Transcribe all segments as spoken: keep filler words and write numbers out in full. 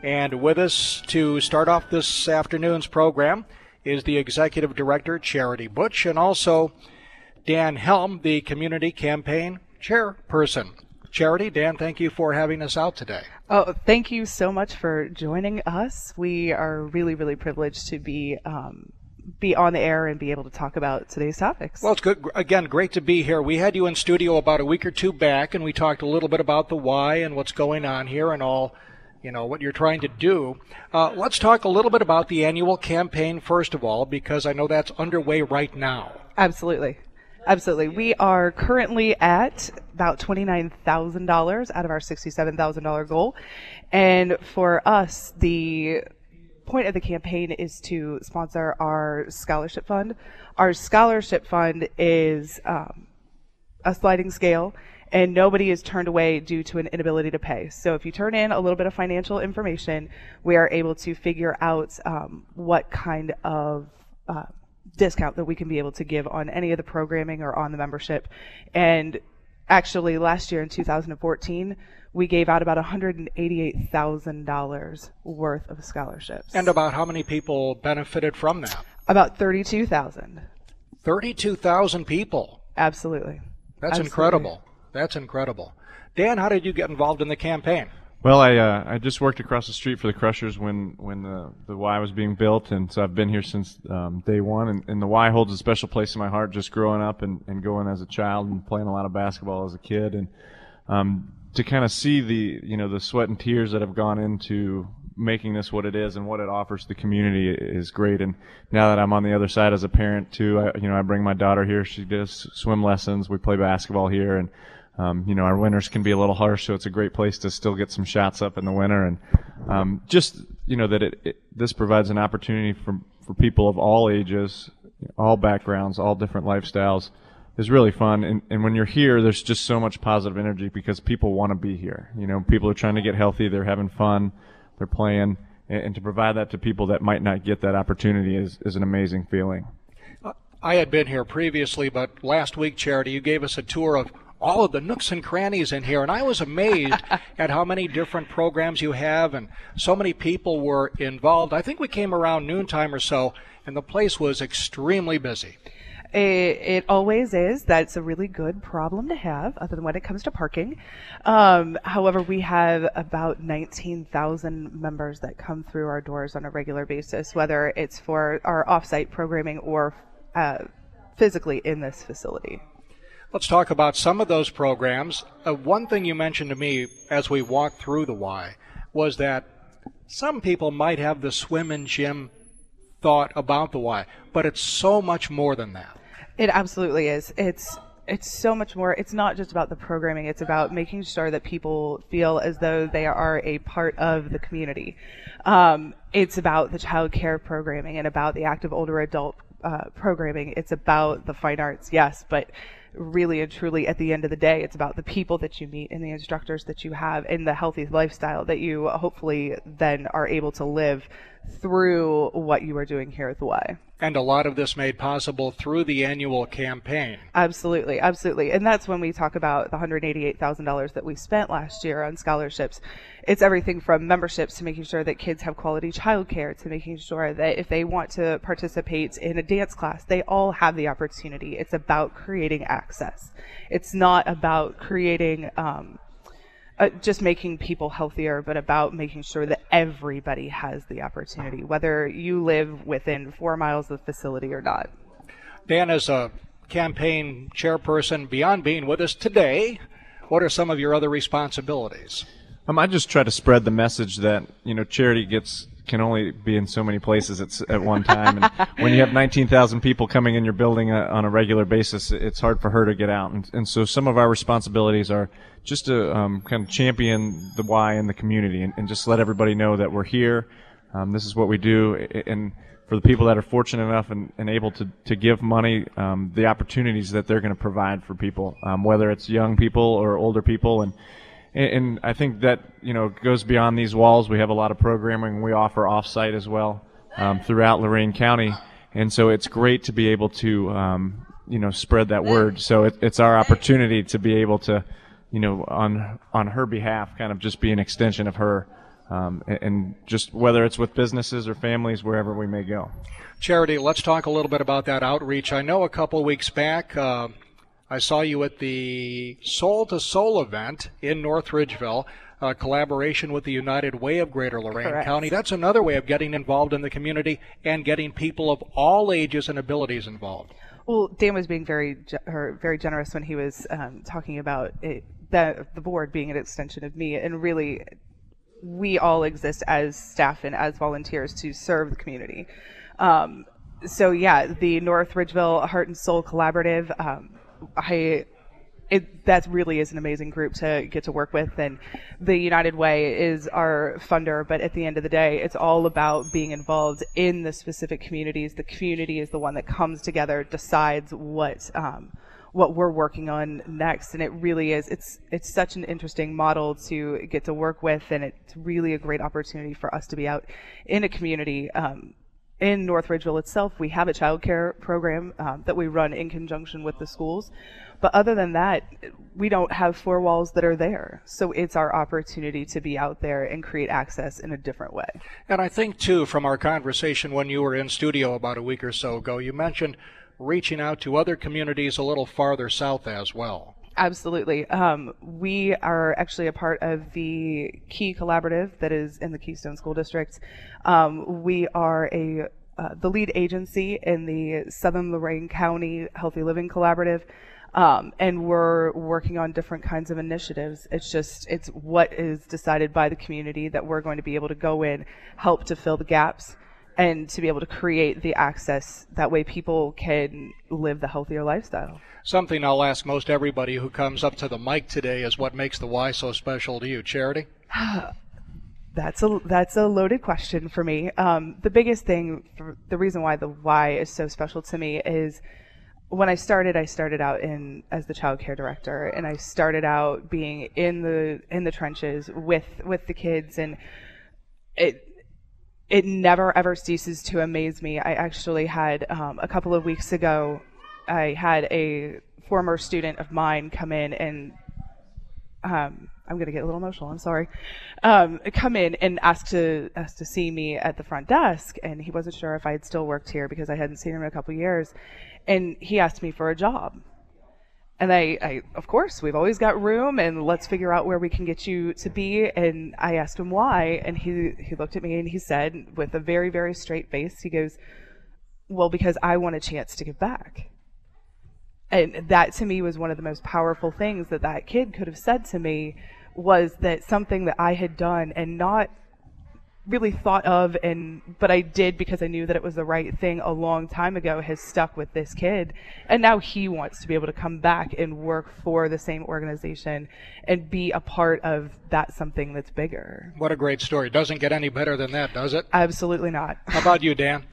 And with us to start off this afternoon's program is the Executive Director, Charity Butch, and also Dan Helm, the Community Campaign Chairperson. Charity, Dan, thank you for having us out today. Oh, thank you so much for joining us. We are really, really privileged to be um, be on the air and be able to talk about today's topics. Well, it's good. Again, great to be here. We had you in studio about a week or two back, and we talked a little bit about the why and what's going on here and all, you know, what you're trying to do. Uh, let's talk a little bit about the annual campaign, first of all, because I know that's underway right now. Absolutely. Absolutely. We are currently at about twenty-nine thousand dollars out of our sixty-seven thousand dollars goal. And for us, the point of the campaign is to sponsor our scholarship fund. Our scholarship fund is um, a sliding scale, and nobody is turned away due to an inability to pay. So if you turn in a little bit of financial information, we are able to figure out um, what kind of uh, discount that we can be able to give on any of the programming or on the membership. And actually last year in two thousand fourteen, we gave out about one hundred eighty-eight thousand dollars worth of scholarships. And about how many people benefited from that? About thirty-two thousand. thirty-two thousand people. Absolutely. That's Absolutely. incredible. That's incredible. Dan, how did you get involved in the campaign? Well, I uh, I just worked across the street for the Crushers when when the the Y was being built, and so I've been here since um, day one. And, and the Y holds a special place in my heart, just growing up and, and going as a child and playing a lot of basketball as a kid, and um, to kind of see the you know the sweat and tears that have gone into making this what it is and what it offers the community is great. And now that I'm on the other side as a parent too, I, you know I bring my daughter here. She does swim lessons. We play basketball here, and Um, you know, our winters can be a little harsh, so it's a great place to still get some shots up in the winter. And um, just, you know, that it, it this provides an opportunity for for people of all ages, all backgrounds, all different lifestyles is really fun. And, and when you're here, there's just so much positive energy because people want to be here. You know, people are trying to get healthy, they're having fun, they're playing, and, and to provide that to people that might not get that opportunity is, is an amazing feeling. I had been here previously, but last week, Charity, you gave us a tour of all of the nooks and crannies in here, and I was amazed at how many different programs you have, and so many people were involved. I think we came around noontime or so, and the place was extremely busy. It, it always is. That's a really good problem to have, other than when it comes to parking. Um, however, we have about nineteen thousand members that come through our doors on a regular basis, whether it's for our off-site programming or uh, physically in this facility. Let's talk about some of those programs. Uh, one thing you mentioned to me as we walked through the Y was that some people might have the swim and gym thought about the Y, but it's so much more than that. It absolutely is. It's it's so much more. It's not just about the programming. It's about making sure that people feel as though they are a part of the community. Um, it's about the child care programming and about the active older adult uh, programming. It's about the fine arts, yes, but really and truly at the end of the day, it's about the people that you meet and the instructors that you have and the healthy lifestyle that you hopefully then are able to live through what you are doing here at the Y. And a lot of this made possible through the annual campaign. Absolutely, absolutely. And that's when we talk about the one hundred eighty-eight thousand dollars that we spent last year on scholarships. It's everything from memberships to making sure that kids have quality childcare to making sure that if they want to participate in a dance class, they all have the opportunity. It's about creating access. It's not about creating um, Uh, just making people healthier, but about making sure that everybody has the opportunity, whether you live within four miles of the facility or not. Dan, as a campaign chairperson, beyond being with us today, what are some of your other responsibilities? Um, I just try to spread the message that, you know, charity gets can only be in so many places at, at one time. And when you have nineteen thousand people coming in your building uh, on a regular basis, it's hard for her to get out. And, and so some of our responsibilities are just to um, kind of champion the Y in the community and, and just let everybody know that we're here. Um, this is what we do. And for the people that are fortunate enough and, and able to, to give money, um, the opportunities that they're going to provide for people, um, whether it's young people or older people. And And I think that, you know, goes beyond these walls. We have a lot of programming we offer off-site as well um, throughout Lorain County. And so it's great to be able to, um, you know, spread that word. So it, it's our opportunity to be able to, you know, on on her behalf, kind of just be an extension of her um, and, and just whether it's with businesses or families, wherever we may go. Charity, let's talk a little bit about that outreach. I know a couple of weeks back, uh, I saw you at the Soul to Soul event in North Ridgeville, a collaboration with the United Way of Greater Lorain Correct. County. That's another way of getting involved in the community and getting people of all ages and abilities involved. Well, Dan was being very ge- or very generous when he was um, talking about it, the, the board being an extension of me, and really we all exist as staff and as volunteers to serve the community. Um, so yeah, the North Ridgeville Heart and Soul Collaborative, um, I, it, that really is an amazing group to get to work with, and the United Way is our funder, but at the end of the day, it's all about being involved in the specific communities. The community is the one that comes together, decides what, um, what we're working on next, and it really is, it's, it's such an interesting model to get to work with, and it's really a great opportunity for us to be out in a community. Um, In North Ridgeville itself, we have a child care program um, that we run in conjunction with the schools. But other than that, we don't have four walls that are there. So it's our opportunity to be out there and create access in a different way. And I think, too, from our conversation when you were in studio about a week or so ago, you mentioned reaching out to other communities a little farther south as well. Absolutely. Um, we are actually a part of the Key Collaborative that is in the Keystone School District. Um, we are a uh, the lead agency in the Southern Lorain County Healthy Living Collaborative, um, and we're working on different kinds of initiatives. It's just, it's what is decided by the community that we're going to be able to go in, help to fill the gaps, and to be able to create the access. That way people can live the healthier lifestyle. Something I'll ask most everybody who comes up to the mic today is what makes the Y so special to you, Charity? That's a that's a loaded question for me. Um, the biggest thing, for the reason why the Y is so special to me is when I started, I started out in as the child care director, and I started out being in the in the trenches with with the kids, and it it never ever ceases to amaze me. I actually had um, a couple of weeks ago, I had a former student of mine come in and um, I'm going to get a little emotional, I'm sorry, um, come in and ask to ask to see me at the front desk, and he wasn't sure if I had still worked here because I hadn't seen him in a couple of years, and he asked me for a job. And I, I, of course, we've always got room, and let's figure out where we can get you to be. And I asked him why, and he, he looked at me and he said, with a very, very straight face, he goes, well, because I want a chance to give back. And that to me was one of the most powerful things that that kid could have said to me, was that something that I had done and not really thought of, and but I did because I knew that it was the right thing a long time ago, has stuck with this kid. And now he wants to be able to come back and work for the same organization and be a part of that something that's bigger. What a great story. Doesn't get any better than that, does it? Absolutely not. How about you, Dan?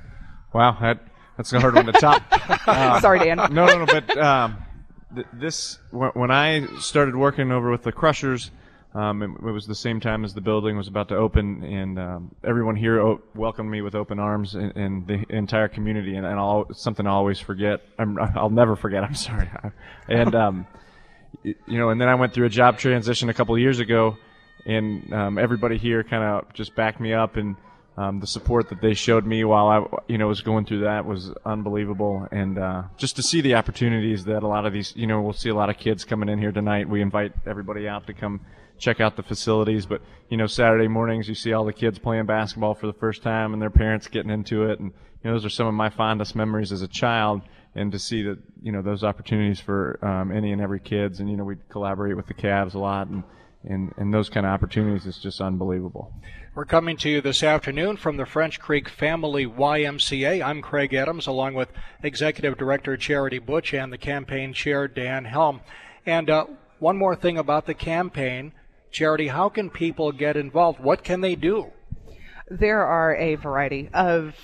Wow, that, that's a hard one to top. Uh, Sorry, Dan. No, no, no, but um, th- this, wh- when I started working over with the Crushers, um, it, it was the same time as the building was about to open, and um, everyone here o- welcomed me with open arms, and, and the entire community, and, and I'll, it's something I always forget. I'm, I'll never forget, I'm sorry. And, um, you know, and then I went through a job transition a couple of years ago, and um, everybody here kind of just backed me up, and Um, the support that they showed me while I, you know, was going through that was unbelievable. And uh, just to see the opportunities that a lot of these, you know, we'll see a lot of kids coming in here tonight. We invite everybody out to come check out the facilities. But, you know, Saturday mornings you see all the kids playing basketball for the first time and their parents getting into it. And, you know, those are some of my fondest memories as a child. And to see that, you know, those opportunities for um, any and every kids. And, you know, we collaborate with the Cavs a lot. And, and, and those kind of opportunities is just unbelievable. We're coming to you this afternoon from the French Creek Family Y M C A. I'm Craig Adams, along with Executive Director Charity Butch and the campaign chair, Dan Helm. And uh, one more thing about the campaign, Charity, how can people get involved? What can they do? There are a variety of,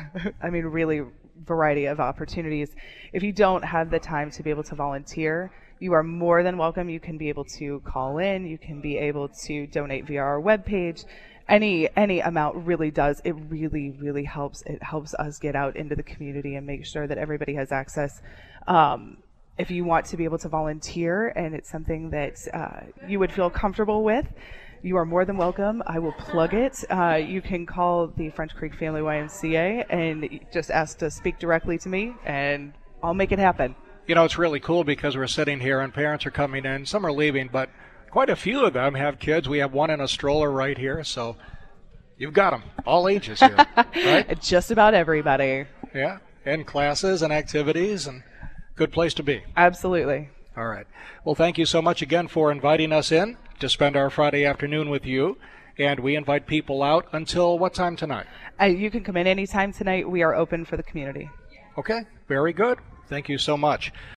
I mean, really variety of opportunities. If you don't have the time to be able to volunteer, you are more than welcome. You can be able to call in. You can be able to donate via our webpage. Any any amount really does. It really, really helps. It helps us get out into the community and make sure that everybody has access. Um, if you want to be able to volunteer and it's something that uh, you would feel comfortable with, you are more than welcome. I will plug it. Uh, you can call the French Creek Family Y M C A and just ask to speak directly to me, and I'll make it happen. You know, it's really cool because we're sitting here and parents are coming in. Some are leaving, but quite a few of them have kids. We have one in a stroller right here, so you've got them, all ages here, right? Just about everybody. Yeah, and classes and activities, and good place to be. Absolutely. All right. Well, thank you so much again for inviting us in to spend our Friday afternoon with you. And we invite people out until what time tonight? Uh, you can come in anytime tonight. We are open for the community. Okay, very good. Thank you so much.